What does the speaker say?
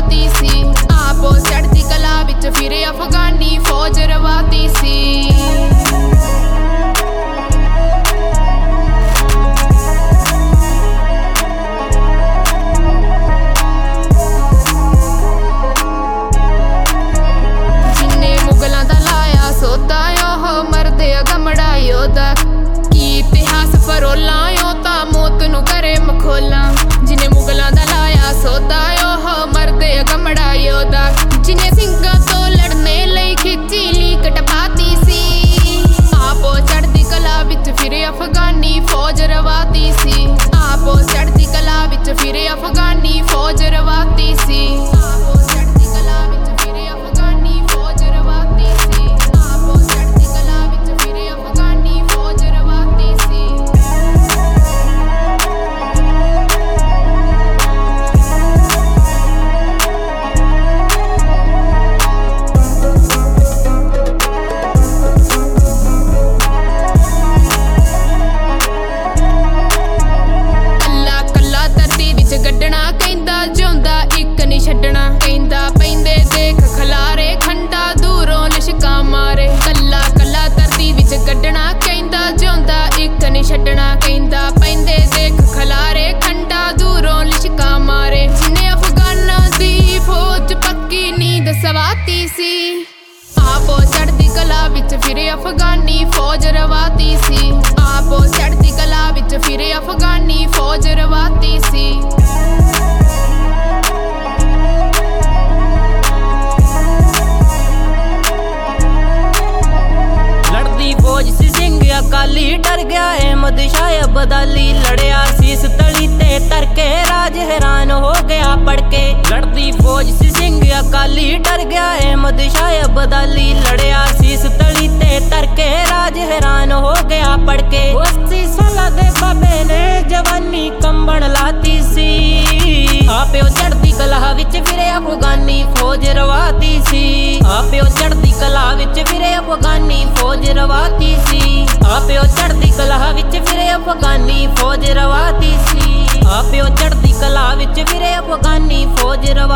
ਰਵਾਤੀ ਸੀ। ਆਪੋ ਚੜ੍ਹਦੀ ਕਲਾ ਵਿੱਚ ਫਿਰ ਅਫਗਾਨੀ ਫੌਜ ਰਵਾਤੀ ਸੀ। ਜਿੰਨੇ ਮੁਗਲਾਂ ਦਾ ਲਾਇਆ ਸੋਦਾ ਉਹ ਮਰਦੇ ਅਗਮੜਾ ਯੋਧਾ। ਕੀ ਇਤਿਹਾਸ ਫਰੋਲਾਂ ਉਹ ਤਾਂ ਮੌਤ ਨੂੰ ਕਰੇ ਮਖੌਲਾਂ। ਜਿੰਨੇ ਮੁਗਲਾਂ ਦਾ ਲਾਇਆ ਸੋਦਾ ਉਹ ਮਰਦੇ ਅਗਮੜਾ ਯੋਧਾ। ਜਿੰਨੇ ਸਿੰਘਾਂ ਤੋਂ ਲੜਨੇ ਲਈ ਖਿੱਚੀ ਲੀਕ ਟਪਾਤੀ ਸੀ। ਆਪੋ ਚੜ੍ਹਦੀ ਕਲਾ ਵਿੱਚ ਫਿਰ ਅਫਗਾਨੀ ਫੌਜ ਰਵਾਤੀ ਸੀ। ਆਪੋ ਚੜ੍ਹਦੀ ਕਲਾ ਵਿੱਚ ਫਿਰ ਅਫਗਾਨੀ ਫੌਜ ਰਵਾਤੀ ਸੀ। ਆਪੋ ਚੜ੍ਹਦੀ ਕਲਾ ਵਿੱਚ ਫਿਰ ਅਫਗਾਨੀ ਫੌਜ ਰਵਾਤੀ ਸੀ। ਆਪੋ ਚੜ੍ਹਦੀ ਕਲਾ ਵਿੱਚ ਫਿਰ ਅਫਗਾਨੀ ਫੌਜ ਰਵਾਤੀ ਸੀ। ਕੱਲਾ ਕੱਲਾ ਧਰਤੀ ਵਿੱਚ ਗੱਡਣਾ ਕਹਿੰਦਾ ਜਿਉਂਦਾ ਇੱਕ ਨੀ ਛੱਡਣਾ। ਕਹਿੰਦਾ ਪੈਂਦੇ ਦੇਖ ਖਲਾਰੇ ਖੰਡਾ ਦੂਰੋਂ ਲਿਸ਼ਕਾਂ ਮਾਰੇ। ਕੱਲਾ ਕੱਲਾ ਧਰਤੀ ਵਿੱਚ ਗੱਡਣਾ ਕਹਿੰਦਾ ਜਿਉਂਦਾ ਇੱਕ ਨੀ ਛੱਡਣਾ। ਕਹਿੰਦਾ ਪੈਂਦੇ ਦੇਖ ਖਲਾਰੇ ਖੰਡਾ ਦੂਰੋਂ ਲਿਸ਼ਕਾਂ ਮਾਰੇ। ਜਿੰਨੇ ਅਫਗਾਨਾਂ ਦੀ ਫੌਜ ਪੱਕੀ ਨੀਂਦ ਸਵਾਤੀ ਸੀ। ਆਪੋ ਚੜ੍ਹਦੀ ਕਲਾ ਵਿੱਚ ਫਿਰ ਅਫਗਾਨੀ ਫੌਜ ਰਵਾਤੀ ਸੀ। ਆਪੋ ਚੜ੍ਹਦੀ ਕਲਾ ਵਿੱਚ ਫਿਰ ਅਫਗਾਨੀ ਫੌਜ ਰਵਾਤੀ ਸੀ। ਲੜਦੀ ਫੌਜ ਸੀ ਸਿੰਘ ਅਕਾਲੀ ਡਰ ਗਿਆ ਅਹਿਮਦ ਸ਼ਾਹ ਅਬਦਾਲੀ। ਲੜਿਆ ਸੀਸ ਤਲੀ ਤੇ ਧਰ ਕੇ ਰਾਜ ਹੈਰਾਨ ਹੋ ਗਿਆ ਪੜ ਕੇ। ਲੜਦੀ ਫੌਜ ਸੀ ਸਿੰਘ ਅਕਾਲੀ ਡਰ ਗਿਆ ਅਹਿਮਦ ਸ਼ਾਹ ਅਬਦਾਲੀ। ਲੜਿਆ ਸੀਸ ਤਲੀ ਤੇ ਧਰ ਕੇ ਰਾਜ ਹੈਰਾਨ ਹੋ ਗਿਆ ਪੜ ਕੇ। 80 ਸਾਲਾਂ ਦੇ ਬਾਬੇ ਨੇ ਜਵਾਨੀ ਕੰਬਣ ਲਾਤੀ ਸੀ। ਆਪਿਓ ਚੜ੍ਹਦੀ ਕਲਾ ਵਿੱਚ ਫਿਰ ਅਫਗਾਨੀ ਫੌਜ ਰਵਾਤੀ ਸੀ। ਆਪਿਓ ਚੜ੍ਹਦੀ ਕਲਾ ਵਿੱਚ ਫਿਰ ਅਫਗਾਨੀ ਫੌਜ ਰਵਾਤੀ ਸੀ। ਆਪਿਓ ਚੜ੍ਹਦੀ ਕਲਾ ਵਿੱਚ ਫਿਰ ਅਫਗਾਨੀ ਫੌਜ ਰਵਾਤੀ ਸੀ। ਆਪਿਓ ਚੜ੍ਹਦੀ ਕਲਾ ਵਿੱਚ ਫਿਰ ਅਫਗਾਨੀ ਫੌਜ